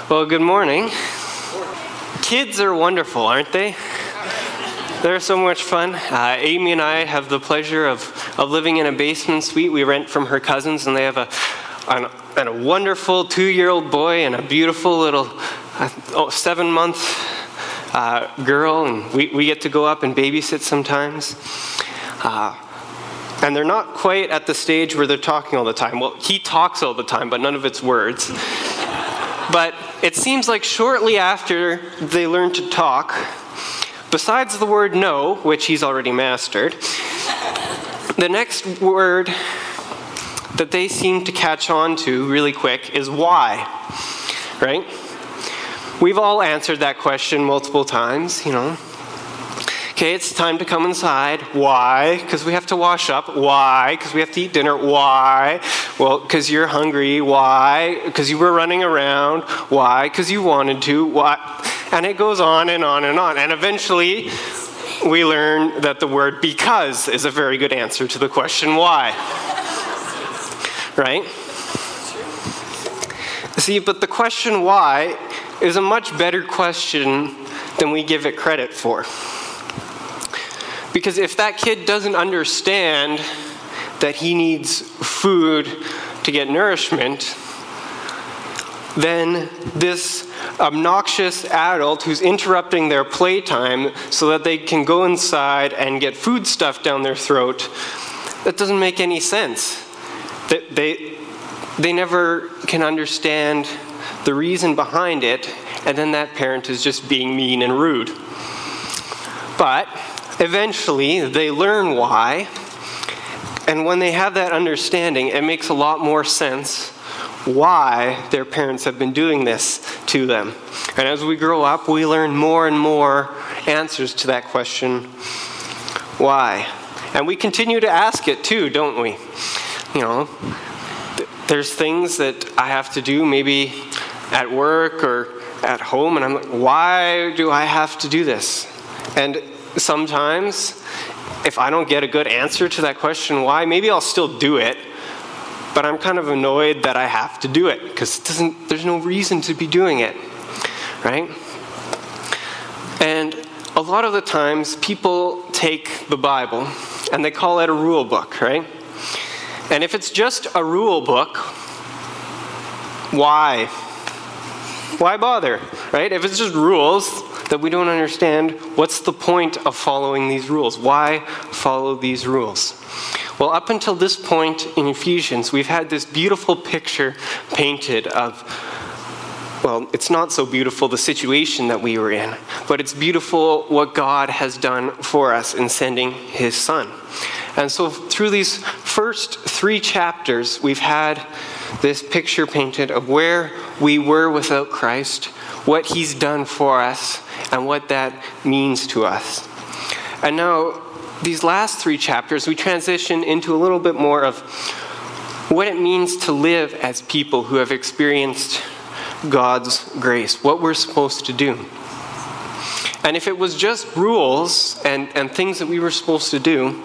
Well, good morning. Kids are wonderful, aren't they? They're so much fun. Amy and I have the pleasure of living in a basement suite we rent from her cousins, and they have a wonderful 2-year-old boy and a beautiful little 7-month girl, and we get to go up and babysit sometimes. And they're not quite at the stage where they're talking all the time. Well, he talks all the time, but none of it's words. But it seems like shortly after they learn to talk, besides the word no, which he's already mastered, the next word that they seem to catch on to really quick is why, right? We've all answered that question multiple times, Okay, it's time to come inside. Why? Because we have to wash up. Why? Because we have to eat dinner. Why? Well, because you're hungry. Why? Because you were running around. Why? Because you wanted to. Why? And it goes on and on and on. And eventually, we learn that the word because is a very good answer to the question why. Right? See, but the question why is a much better question than we give it credit for. Because if that kid doesn't understand that he needs food to get nourishment, then this obnoxious adult who's interrupting their playtime so that they can go inside and get food stuffed down their throat, that doesn't make any sense. They never can understand the reason behind it, and then that parent is just being mean and rude. But eventually, they learn why, and when they have that understanding, it makes a lot more sense why their parents have been doing this to them. And as we grow up, we learn more and more answers to that question, why? And we continue to ask it too, don't we? There's things that I have to do, maybe at work or at home, and I'm like, why do I have to do this? And sometimes, if I don't get a good answer to that question why, maybe I'll still do it, but I'm kind of annoyed that I have to do it because there's no reason to be doing it, right? And a lot of the times, people take the Bible and they call it a rule book, right? And if it's just a rule book, why? Why bother, right? If it's just rules that we don't understand, what's the point of following these rules? Why follow these rules? Well, up until this point in Ephesians, we've had this beautiful picture painted of, well, it's not so beautiful, the situation that we were in, but it's beautiful what God has done for us in sending his Son. And so through these first 3 chapters, we've had this picture painted of where we were without Christ, what he's done for us, and what that means to us. And now, these last 3 chapters, we transition into a little bit more of what it means to live as people who have experienced God's grace, what we're supposed to do. And if it was just rules and things that we were supposed to do,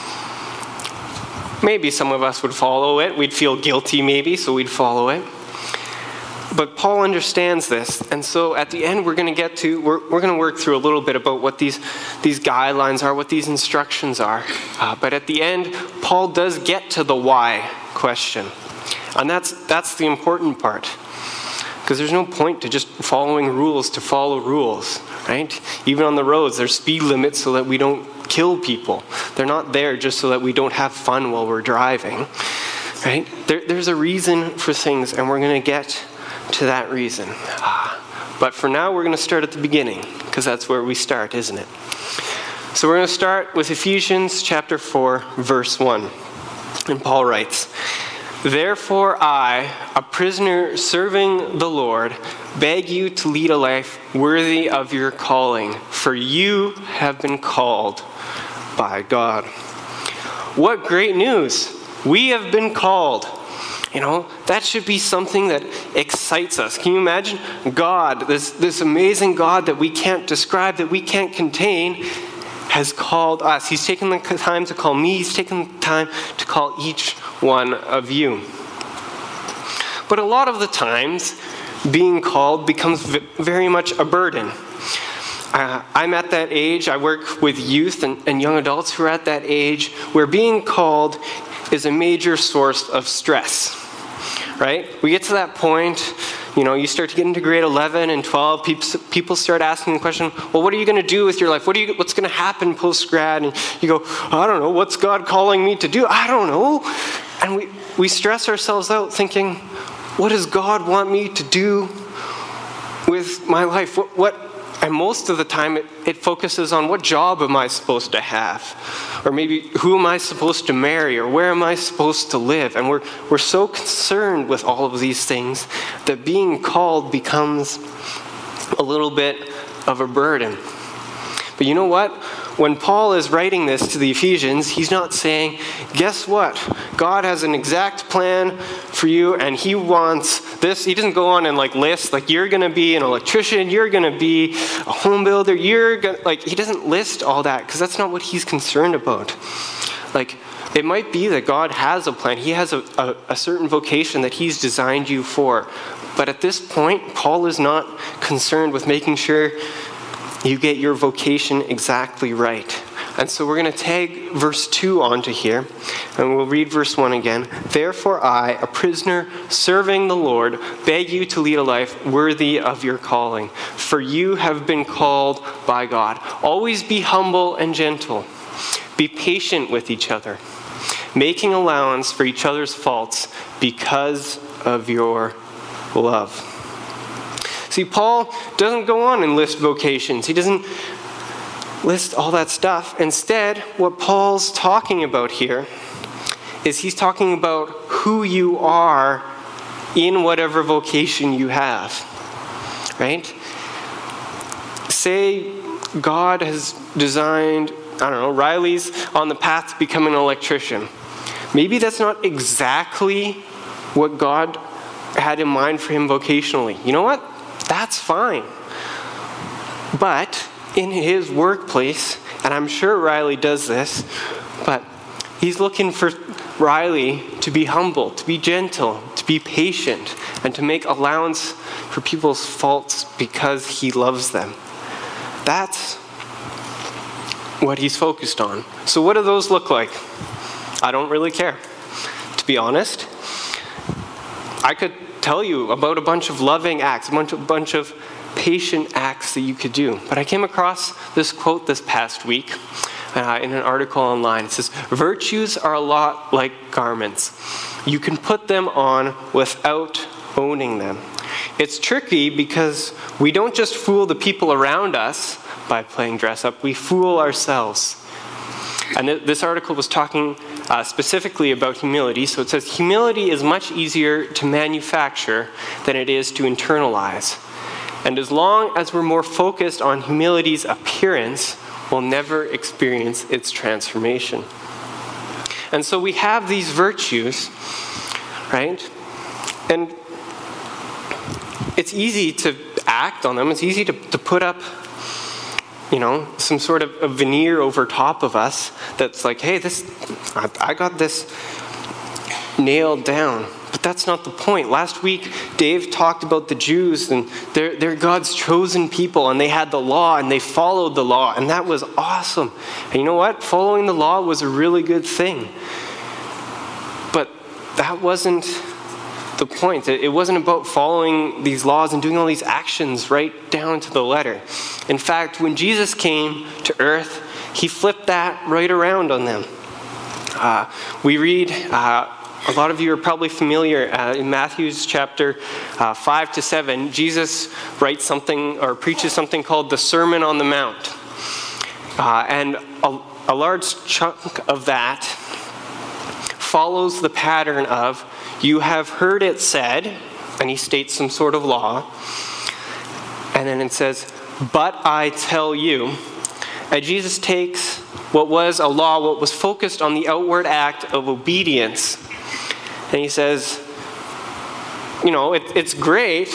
maybe some of us would follow it. We'd feel guilty maybe, so we'd follow it. But Paul understands this, and so at the end we're going to work through a little bit about what these guidelines are, what these instructions are. But at the end, Paul does get to the why question, and that's the important part, because there's no point to just following rules to follow rules, right? Even on the roads, there's speed limits so that we don't kill people. They're not there just so that we don't have fun while we're driving, right? There's a reason for things, and we're going to get to that reason. But for now, we're going to start at the beginning, because that's where we start, isn't it? So we're going to start with Ephesians chapter 4, verse 1. And Paul writes, "Therefore I, a prisoner serving the Lord, beg you to lead a life worthy of your calling, for you have been called by God." What great news! We have been called. That should be something that excites us. Can you imagine? God, this amazing God that we can't describe, that we can't contain, has called us. He's taken the time to call me. He's taken the time to call each one of you. But a lot of the times, being called becomes very much a burden. I'm at that age, I work with youth and young adults who are at that age where being called is a major source of stress, right? We get to that point, you start to get into grade 11 and 12, people start asking the question, well, what are you going to do with your life? What's going to happen post-grad? And you go, I don't know, what's God calling me to do? I don't know. And we stress ourselves out thinking, what does God want me to do with my life? And most of the time, it focuses on what job am I supposed to have? Or maybe who am I supposed to marry? Or where am I supposed to live? And we're so concerned with all of these things that being called becomes a little bit of a burden. But you know what? When Paul is writing this to the Ephesians, he's not saying, guess what? God has an exact plan for you and he wants this. He doesn't go on and list, you're going to be an electrician, you're going to be a home builder, he doesn't list all that because that's not what he's concerned about. It might be that God has a plan. He has a certain vocation that he's designed you for. But at this point, Paul is not concerned with making sure you get your vocation exactly right. And so we're going to tag verse 2 onto here, and we'll read verse 1 again. Therefore I, a prisoner serving the Lord, beg you to lead a life worthy of your calling, for you have been called by God. Always be humble and gentle. Be patient with each other, making allowance for each other's faults because of your love. See, Paul doesn't go on and list vocations. He doesn't list all that stuff. Instead, what Paul's talking about here is he's talking about who you are in whatever vocation you have, right? Say God has designed, Riley's on the path to becoming an electrician. Maybe that's not exactly what God had in mind for him vocationally. You know what? That's fine. But in his workplace, and I'm sure Riley does this, but he's looking for Riley to be humble, to be gentle, to be patient, and to make allowance for people's faults because he loves them. That's what he's focused on. So what do those look like? I don't really care. To be honest, I could tell you about a bunch of loving acts, a bunch of patient acts that you could do. But I came across this quote this past week in an article online. It says, virtues are a lot like garments. You can put them on without owning them. It's tricky because we don't just fool the people around us by playing dress up, we fool ourselves. And this article was talking specifically about humility. So it says, humility is much easier to manufacture than it is to internalize. And as long as we're more focused on humility's appearance, we'll never experience its transformation. And so we have these virtues, right? And it's easy to act on them. It's easy to put up some sort of a veneer over top of us that's like, hey, I got this nailed down. But that's not the point. Last week, Dave talked about the Jews, and they're God's chosen people, and they had the law, and they followed the law, and that was awesome. And you know what? Following the law was a really good thing. But that wasn't the point. It wasn't about following these laws and doing all these actions right down to the letter. In fact, when Jesus came to earth, he flipped that right around on them. We read, a lot of you are probably familiar, in Matthew's chapter 5 to 7, Jesus writes something or preaches something called the Sermon on the Mount. And a large chunk of that follows the pattern of, you have heard it said, and he states some sort of law, and then it says, but I tell you. And Jesus takes what was a law, what was focused on the outward act of obedience, and he says, it's great,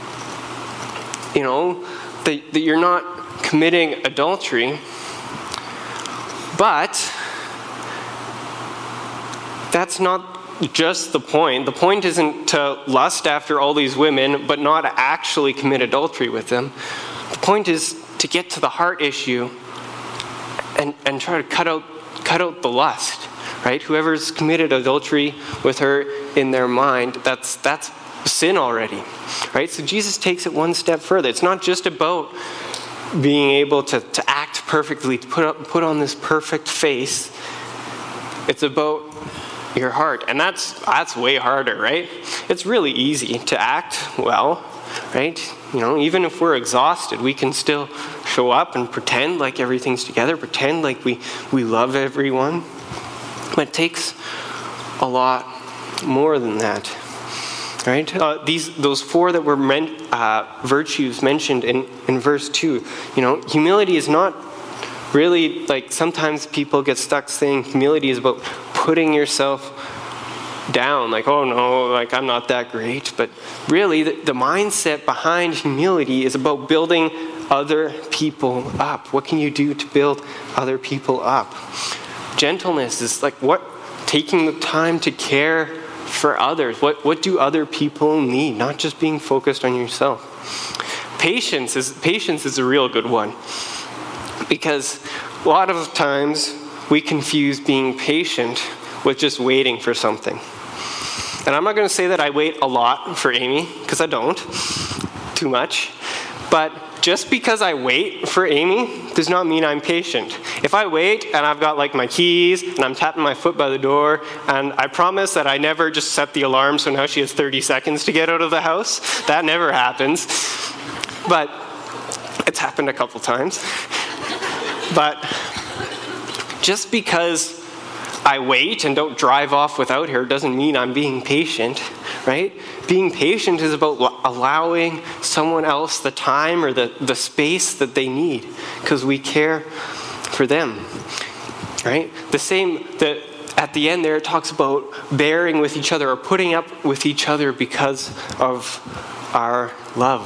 that you're not committing adultery, but that's not just the point. The point isn't to lust after all these women, but not actually commit adultery with them. The point is to get to the heart issue and try to cut out the lust, right? Whoever's committed adultery with her in their mind, that's sin already, right? So Jesus takes it one step further. It's not just about being able to act perfectly, to put on this perfect face. It's about your heart, and that's way harder, right? It's really easy to act well, right? Even if we're exhausted, we can still show up and pretend like everything's together, pretend like we love everyone. But it takes a lot more than that, right? Those four that were virtues mentioned in verse 2. Humility is not really, like, sometimes people get stuck saying humility is about putting yourself down, like, oh no, like, I'm not that great. But really, the mindset behind humility is about building other people up. What can you do to build other people up? Gentleness is like taking the time to care for others. What do other people need? Not just being focused on yourself. Patience is a real good one, because a lot of times we confuse being patient with just waiting for something. And I'm not going to say that I wait a lot for Amy, because I don't too much. But just because I wait for Amy does not mean I'm patient. If I wait and I've got like my keys and I'm tapping my foot by the door, and I promise that I never just set the alarm so now she has 30 seconds to get out of the house, that never happens. But it's happened a couple times. But just because I wait and don't drive off without her doesn't mean I'm being patient, right? Being patient is about allowing someone else the time or the space that they need, because we care for them, right? At the end there, it talks about bearing with each other or putting up with each other because of our love.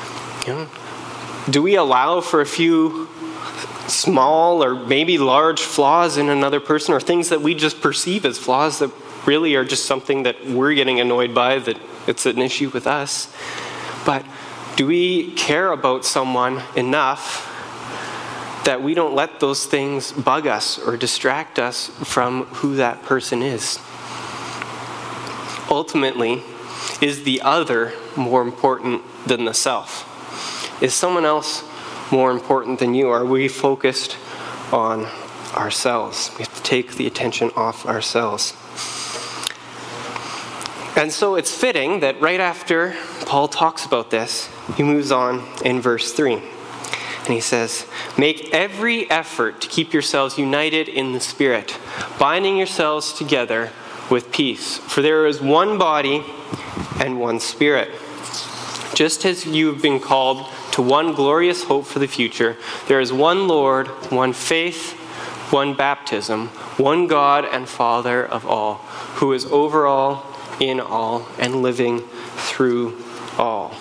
Do we allow for a few small or maybe large flaws in another person, or things that we just perceive as flaws that really are just something that we're getting annoyed by, that it's an issue with us? But do we care about someone enough that we don't let those things bug us or distract us from who that person is? Ultimately, is the other more important than the self? Is someone else more important than you? Are we focused on ourselves? We have to take the attention off ourselves. And so it's fitting that right after Paul talks about this, he moves on in verse 3. And he says, "Make every effort to keep yourselves united in the Spirit, binding yourselves together with peace. For there is one body and one Spirit. Just as you have been called to one glorious hope for the future, there is one Lord, one faith, one baptism, one God and Father of all, who is over all, in all, and living through all."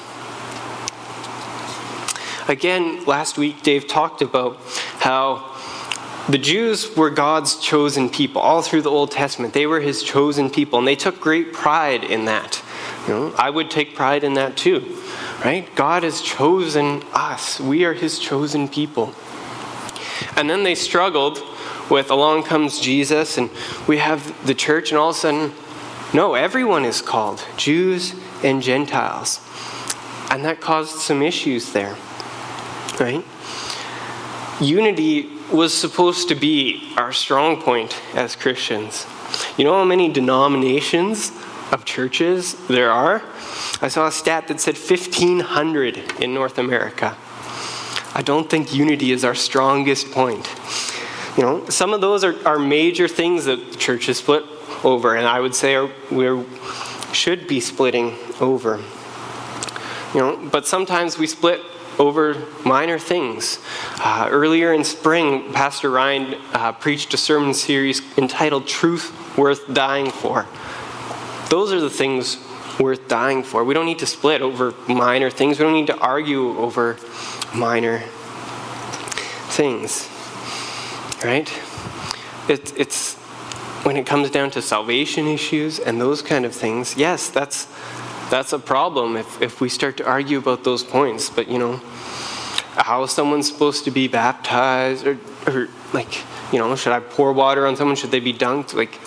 Again, last week Dave talked about how the Jews were God's chosen people. All through the Old Testament, they were his chosen people, and they took great pride in that. I would take pride in that too. Right? God has chosen us. We are his chosen people. And then they struggled with, along comes Jesus, and we have the church, and all of a sudden, no, everyone is called, Jews and Gentiles. And that caused some issues there, right? Unity was supposed to be our strong point as Christians. You know how many denominations of churches there are? I saw a stat that said 1,500 in North America. I don't think unity is our strongest point. Some of those are major things that the church is split over, and I would say we should be splitting over. But sometimes we split over minor things. Earlier in spring, Pastor Ryan preached a sermon series entitled "Truth Worth Dying For." Those are the things worth dying for. We don't need to split over minor things. We don't need to argue over minor things, right? when it comes down to salvation issues and those kind of things, yes, that's a problem if we start to argue about those points. But, how is someone supposed to be baptized? Or like, should I pour water on someone? Should they be dunked? Like,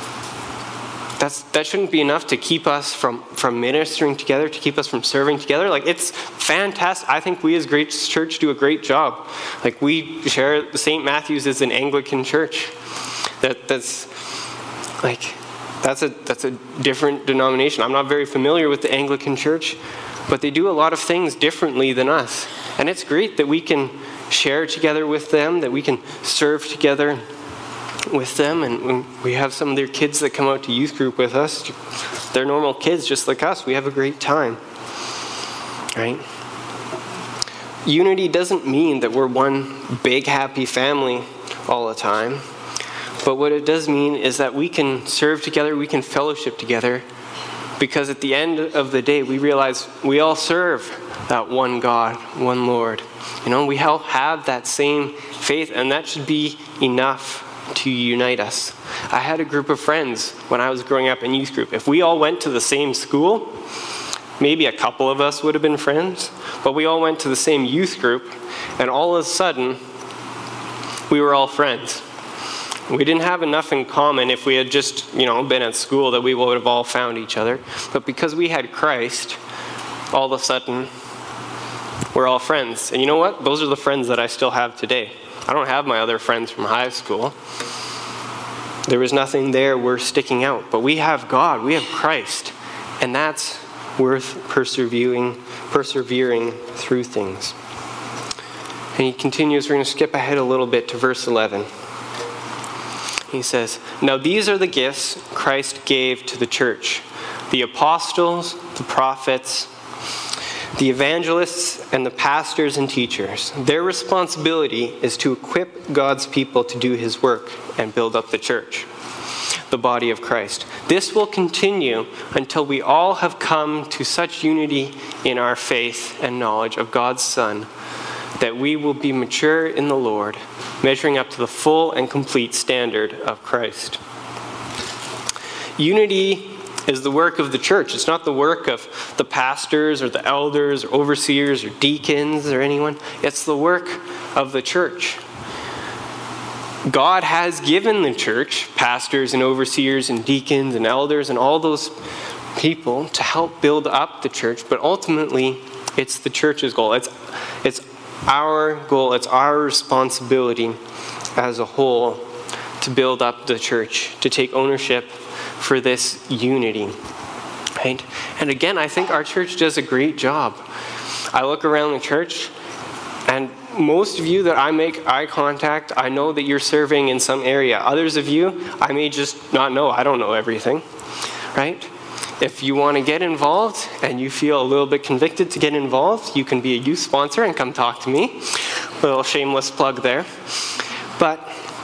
that shouldn't be enough to keep us from ministering together, to keep us from serving together. Like, it's fantastic. I think we as Grace Church do a great job. Like, we share, St. Matthew's is an Anglican church. That's a different denomination. I'm not very familiar with the Anglican church, but they do a lot of things differently than us. And it's great that we can share together with them, that we can serve together with them. And when we have some of their kids that come out to youth group with us, they're normal kids just like us. We have a great time, right? Unity doesn't mean that we're one big happy family all the time. But what it does mean is that we can serve together, we can fellowship together, because at the end of the day, we realize we all serve that one God, one Lord. We all have that same faith, and that should be enough to unite us. I had a group of friends when I was growing up in youth group. If we all went to the same school, maybe a couple of us would have been friends, but we all went to the same youth group, and all of a sudden, we were all friends. We didn't have enough in common if we had just, been at school that we would have all found each other. But because we had Christ, all of a sudden, we're all friends. And you know what? Those are the friends that I still have today. I don't have my other friends from high school. There was nothing there worth sticking out. But we have God. We have Christ. And that's worth persevering through things. And he continues. We're going to skip ahead a little bit to verse 11. He says, "Now these are the gifts Christ gave to the church: the apostles, the prophets, the evangelists, and the pastors and teachers. Their responsibility is to equip God's people to do his work and build up the church, the body of Christ. This will continue until we all have come to such unity in our faith and knowledge of God's Son that we will be mature in the Lord, measuring up to the full and complete standard of Christ." Unity is the work of the church. It's not the work of the pastors or the elders or overseers or deacons or anyone. It's the work of the church. God has given the church pastors and overseers and deacons and elders and all those people to help build up the church, but ultimately it's the church's goal. It's our goal, it's our responsibility as a whole to build up the church, to take ownership for this unity, right? And again, I think our church does a great job. I look around the church, and most of you that I make eye contact, I know that you're serving in some area. Others of you, I may just not know. I don't know everything, right? If you want to get involved and you feel a little bit convicted to get involved, you can be a youth sponsor and come talk to me. A little shameless plug there. But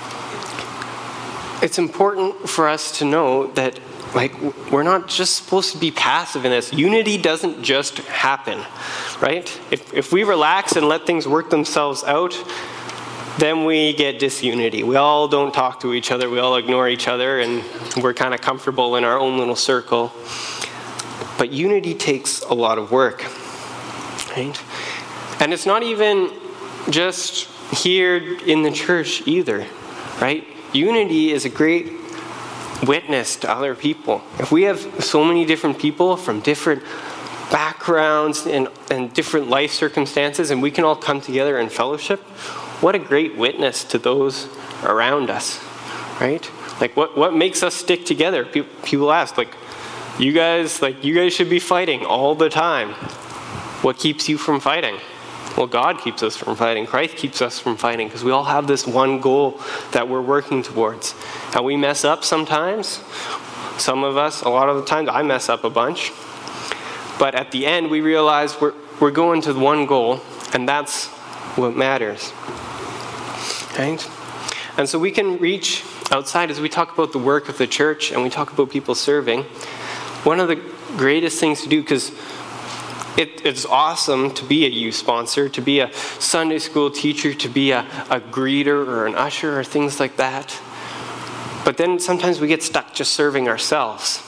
it's important for us to know that we're not just supposed to be passive in this. Unity doesn't just happen, right? If we relax and let things work themselves out, then we get disunity. We all don't talk to each other. We all ignore each other, and we're kind of comfortable in our own little circle. But unity takes a lot of work, right? And it's not even just here in the church either, right? Unity is a great witness to other people. If we have so many different people from different backgrounds and different life circumstances, and we can all come together in fellowship, what a great witness to those around us, right? What makes us stick together? People ask, you guys should be fighting all the time. What keeps you from fighting? Well, God keeps us from fighting. Christ keeps us from fighting, because we all have this one goal that we're working towards. And we mess up sometimes. Some of us, a lot of the times, I mess up a bunch. But at the end, we realize we're going to one goal, and that's what matters. Right? And so we can reach outside as we talk about the work of the church and we talk about people serving. One of the greatest things to do, because it's awesome to be a youth sponsor, to be a Sunday school teacher, to be a greeter or an usher or things like that. But then sometimes we get stuck just serving ourselves.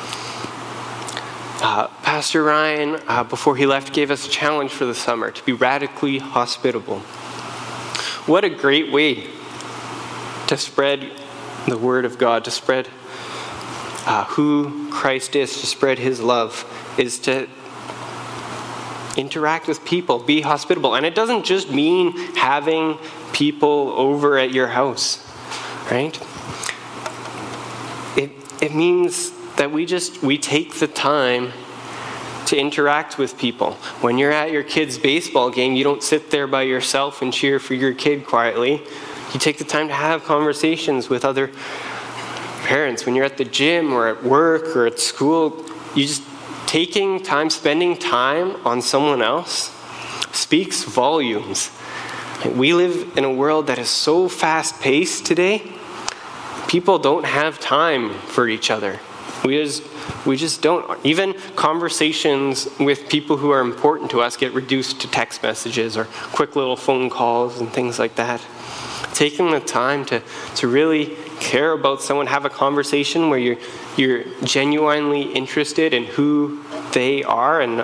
Pastor Ryan, before he left, gave us a challenge for the summer to be radically hospitable. What a great way to spread the word of God, to spread who Christ is, to spread his love, is to interact with people, be hospitable. And it doesn't just mean having people over at your house, right? It means that we take the time to interact with people. When you're at your kid's baseball game, you don't sit there by yourself and cheer for your kid quietly. You take the time to have conversations with other parents. When you're at the gym or at work or at school, you just taking time, spending time on someone else speaks volumes. We live in a world that is so fast-paced today. People don't have time for each other. We just don't. Even conversations with people who are important to us get reduced to text messages or quick little phone calls and things like that. Taking the time to really care about someone, have a conversation where you're genuinely interested in who they are, and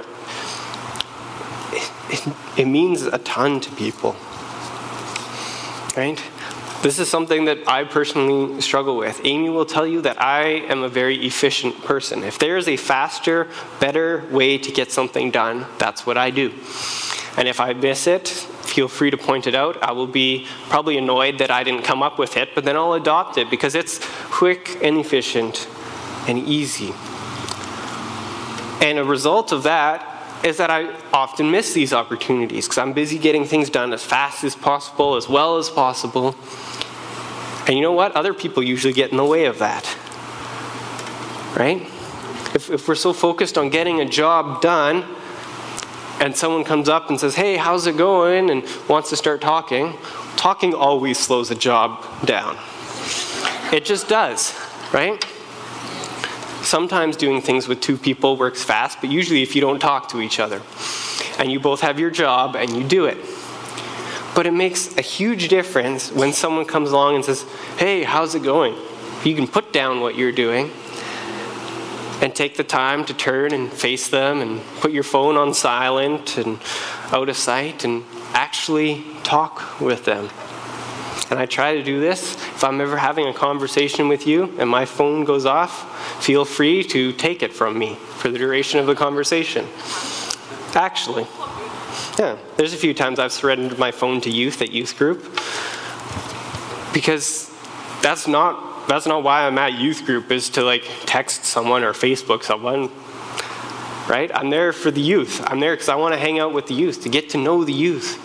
it means a ton to people, right? This is something that I personally struggle with. Amy will tell you that I am a very efficient person. If there is a faster, better way to get something done, that's what I do. And if I miss it, feel free to point it out. I will be probably annoyed that I didn't come up with it, but then I'll adopt it because it's quick and efficient and easy. And a result of that is that I often miss these opportunities because I'm busy getting things done as fast as possible, as well as possible. And you know what? Other people usually get in the way of that, right? If we're so focused on getting a job done and someone comes up and says, hey, how's it going? And wants to start talking always slows a job down. It just does, right? Sometimes doing things with two people works fast, but usually if you don't talk to each other and you both have your job and you do it. But it makes a huge difference when someone comes along and says, hey, how's it going? You can put down what you're doing and take the time to turn and face them and put your phone on silent and out of sight and actually talk with them. And I try to do this. If I'm ever having a conversation with you and my phone goes off, feel free to take it from me for the duration of the conversation. Actually, yeah, there's a few times I've surrendered my phone to youth at youth group because that's not why I'm at youth group, is to text someone or Facebook someone, right? I'm there for the youth. I'm there because I want to hang out with the youth, to get to know the youth.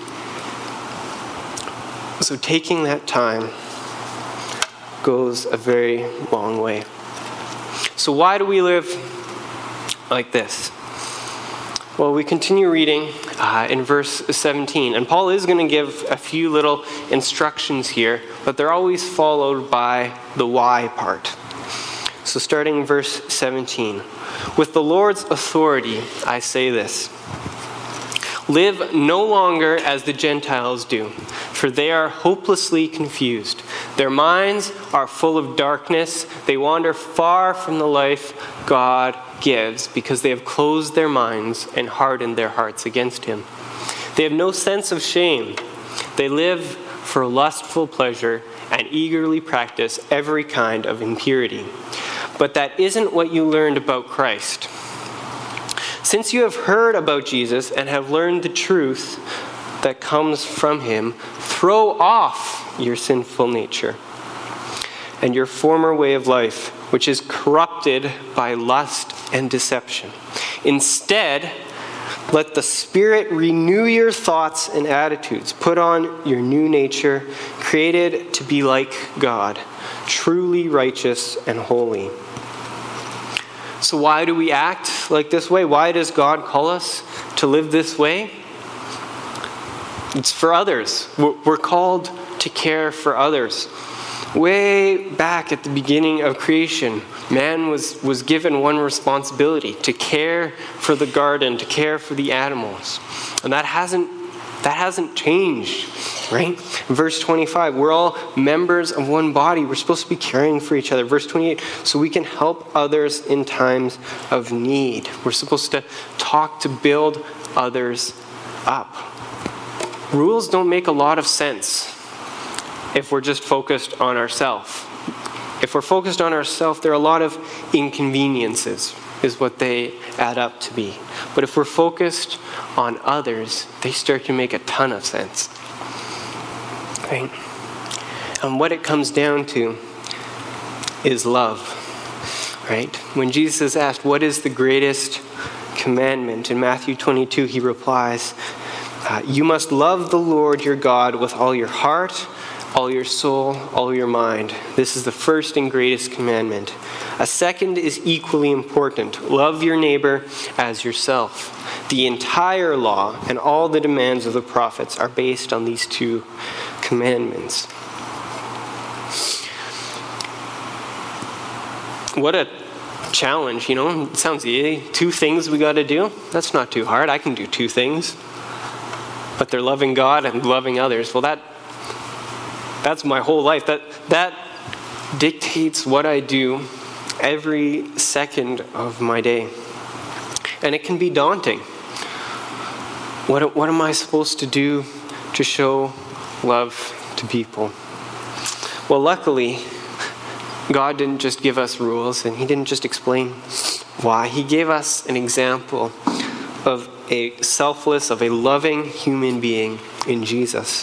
So taking that time goes a very long way. So why do we live like this? Well, we continue reading in verse 17. And Paul is going to give a few little instructions here, but they're always followed by the why part. So starting in verse 17. With the Lord's authority, I say this. Live no longer as the Gentiles do, for they are hopelessly confused. Their minds are full of darkness. They wander far from the life God gives because they have closed their minds and hardened their hearts against him. They have no sense of shame. They live for lustful pleasure and eagerly practice every kind of impurity. But that isn't what you learned about Christ. Since you have heard about Jesus and have learned the truth that comes from him, throw off your sinful nature and your former way of life, which is corrupted by lust and deception. Instead, let the Spirit renew your thoughts and attitudes. Put on your new nature, created to be like God, truly righteous and holy. So why do we act like this way? Why does God call us to live this way? It's for others. We're called to care for others. Way back at the beginning of creation, man was given one responsibility: to care for the garden, to care for the animals. And that hasn't changed. right? Verse 25, we're all members of one body. We're supposed to be caring for each other. Verse 28, so we can help others in times of need. We're supposed to talk to build others up. Rules don't make a lot of sense if we're just focused on ourselves. If we're focused on ourselves, there are a lot of inconveniences, is what they add up to be. But if we're focused on others, they start to make a ton of sense. Right? And what it comes down to is love. Right? When Jesus is asked, what is the greatest commandment? In Matthew 22, he replies, you must love the Lord your God with all your heart, all your soul, all your mind. This is the first and greatest commandment. A second is equally important. Love your neighbor as yourself. The entire law and all the demands of the prophets are based on these two commandments. What a challenge, It sounds easy. 2 things we got to do. That's not too hard. I can do 2 things. But they're loving God and loving others. Well, that's my whole life. That dictates what I do every second of my day. And it can be daunting. What am I supposed to do to show love to people? Well, luckily, God didn't just give us rules, and he didn't just explain why. He gave us an example of a selfless, of a loving human being in Jesus.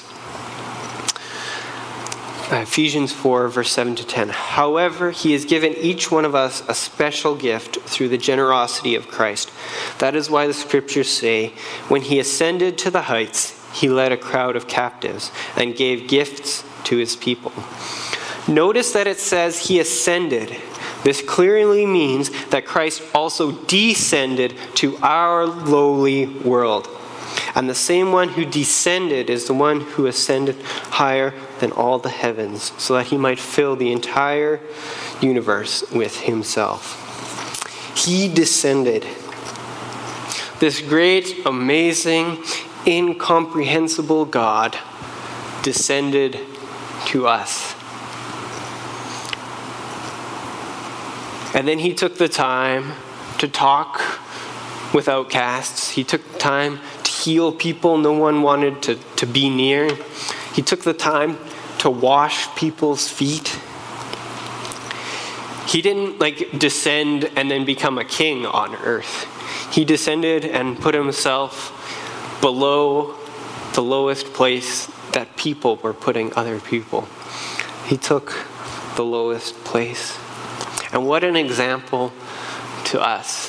Ephesians 4, verse 7 to 10. However, he has given each one of us a special gift through the generosity of Christ. That is why the scriptures say, when he ascended to the heights, he led a crowd of captives and gave gifts to his people. Notice that it says he ascended. This clearly means that Christ also descended to our lowly world. And the same one who descended is the one who ascended higher than all the heavens, so that he might fill the entire universe with himself. He descended. This great, amazing, incomprehensible God descended to us. And then he took the time to talk with outcasts. He took time to heal people no one wanted to be near. He took the time to wash people's feet. He didn't descend and then become a king on earth. He descended and put himself below the lowest place that people were putting other people. He took the lowest place. And what an example to us.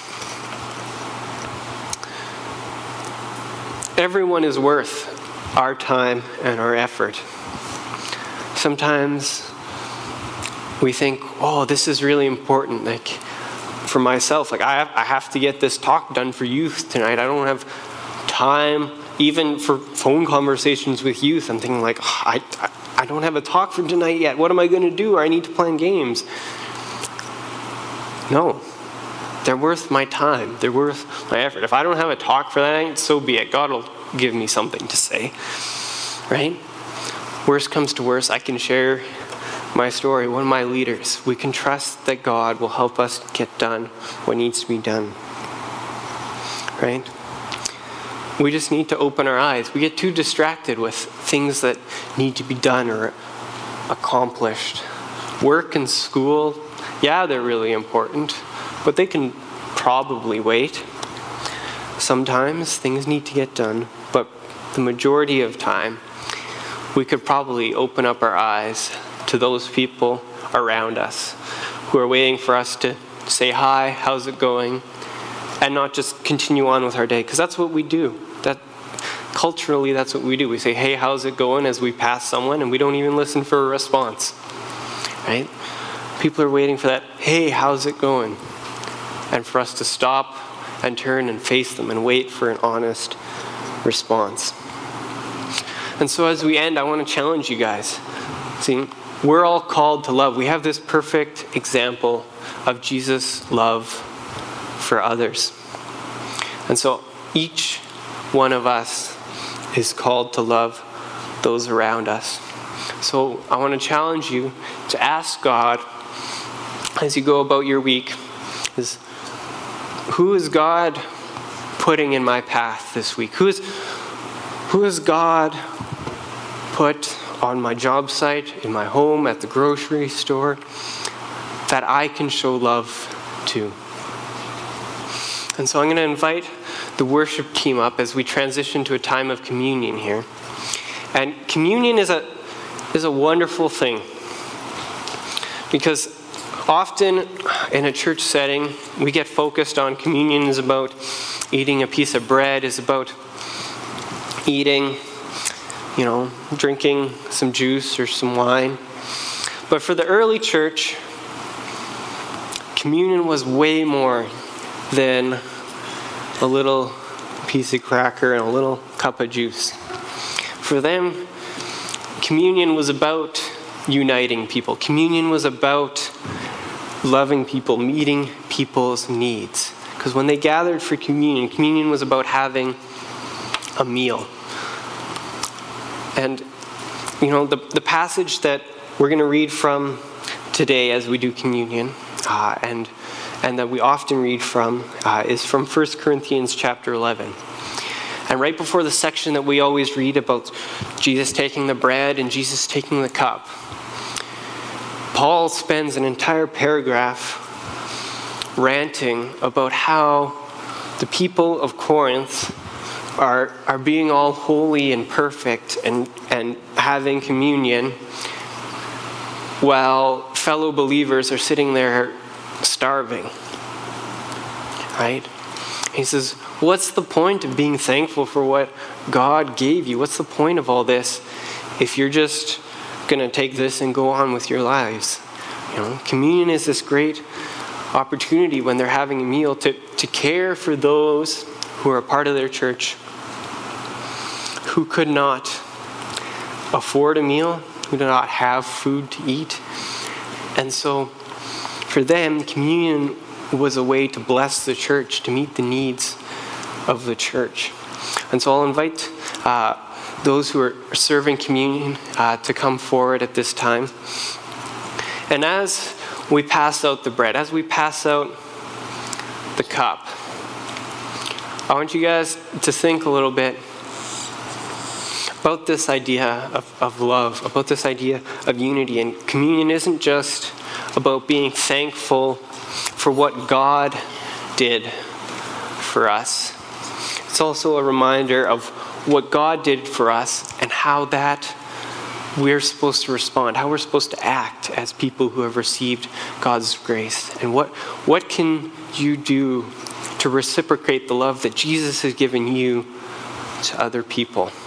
Everyone is worth our time and our effort. Sometimes we think, oh, this is really important. For myself, I have to get this talk done for youth tonight. I don't have time even for phone conversations with youth. I'm thinking I don't have a talk for tonight yet. What am I going to do? Or I need to plan games. No, they're worth my time. They're worth my effort. If I don't have a talk for that night, so be it. God will give me something to say, right? Worst comes to worst, I can share my story. One of my leaders, we can trust that God will help us get done what needs to be done, right? We just need to open our eyes. We get too distracted with things that need to be done or accomplished. Work and school, yeah, they're really important, but they can probably wait. Sometimes things need to get done, but the majority of time, we could probably open up our eyes to those people around us who are waiting for us to say hi, how's it going, and not just continue on with our day, because that's what we do. Culturally, that's what we do. We say, hey, how's it going, as we pass someone, and we don't even listen for a response, right? People are waiting for that, hey, how's it going? And for us to stop and turn and face them and wait for an honest response. And so as we end, I want to challenge you guys. See, we're all called to love. We have this perfect example of Jesus' love for others. And so each one of us is called to love those around us. So I want to challenge you to ask God as you go about your week, who is God putting in my path this week? Who is God put on my job site, in my home, at the grocery store, that I can show love to? And so I'm going to invite the worship team up as we transition to a time of communion here. And communion is a wonderful thing, because often in a church setting, we get focused on communion is about eating a piece of bread, is about eating, drinking some juice or some wine. But for the early church, communion was way more than a little piece of cracker and a little cup of juice. For them, communion was about uniting people. Communion was about loving people, meeting people's needs. Because when they gathered for communion, communion was about having a meal. And, the passage that we're going to read from today as we do communion, and that we often read from, is from 1 Corinthians chapter 11. And right before the section that we always read about Jesus taking the bread and Jesus taking the cup, Paul spends an entire paragraph ranting about how the people of Corinth are being all holy and perfect and having communion, while fellow believers are sitting there starving. Right? He says, what's the point of being thankful for what God gave you? What's the point of all this if you're just going to take this and go on with your lives? Communion is this great opportunity when they're having a meal to care for those who are a part of their church who could not afford a meal, who do not have food to eat. And so for them, communion was a way to bless the church, to meet the needs of the church. And so I'll invite those who are serving communion to come forward at this time. And as we pass out the bread, as we pass out the cup, I want you guys to think a little bit about this idea of love, about this idea of unity. And communion isn't just about being thankful for what God did for us. It's also a reminder of what God did for us and how that we're supposed to respond, how we're supposed to act as people who have received God's grace. And what can you do to reciprocate the love that Jesus has given you to other people?